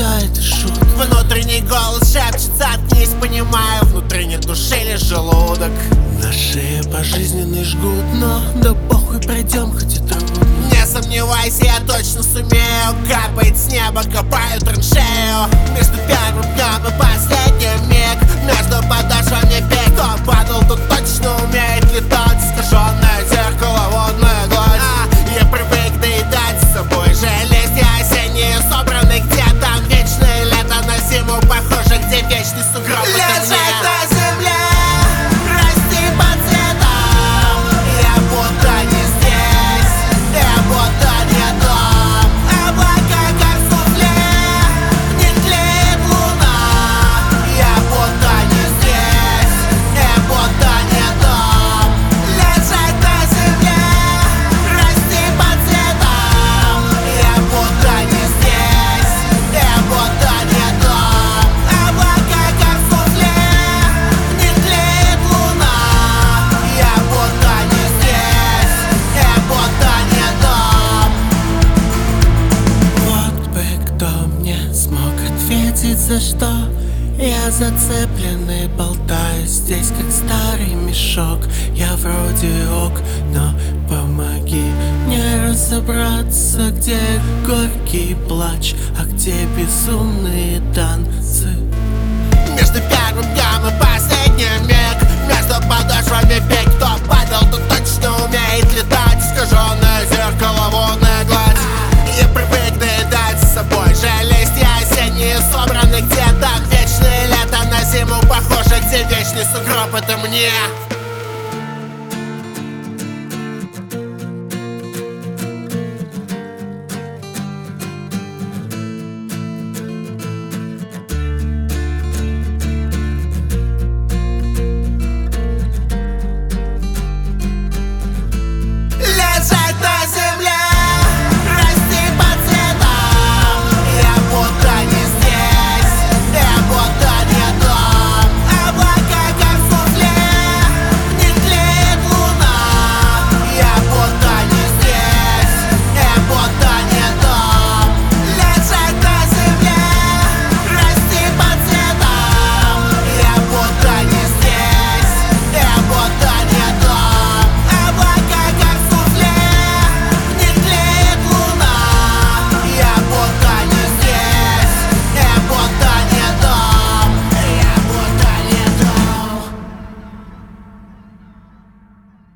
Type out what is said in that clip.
это шутка. Внутренний голос шепчет: заткнись, понимаю, внутренне души лишь желудок. На шее пожизненный жгут, но да похуй, пройдем, хоть и трудно. Не сомневайся, я точно сумею. Капает с неба, копаю траншею. Между первым днем и последним миг, между подошвами бег. Кто падал, тот точно умеет летать. Искаженное зеркало, водная гладь. Я привык доедать с собой же листья осенние собраны. Где там вечное лето, на зиму похоже, где вечный сугроб. Лежать на земле, расти по цветам. Я будто не здесь, я будто не там. Облака как суфле, не тлеет луна. Я будто не здесь, я будто не там. лежать на земле, Расти по цветам. Я будто не здесь, я будто не там. Облака как суфле, не тлеет луна. Я будто не здесь, я будто не там. Вот бы кто мне смог ответить, за что я зацеплен и болтаюсь здесь, как старый мешок. Я вроде ок, но помоги мне разобраться, где горький плач, а где безумные танцы. Между первым днем и последним миг, между подошвами бег. Кто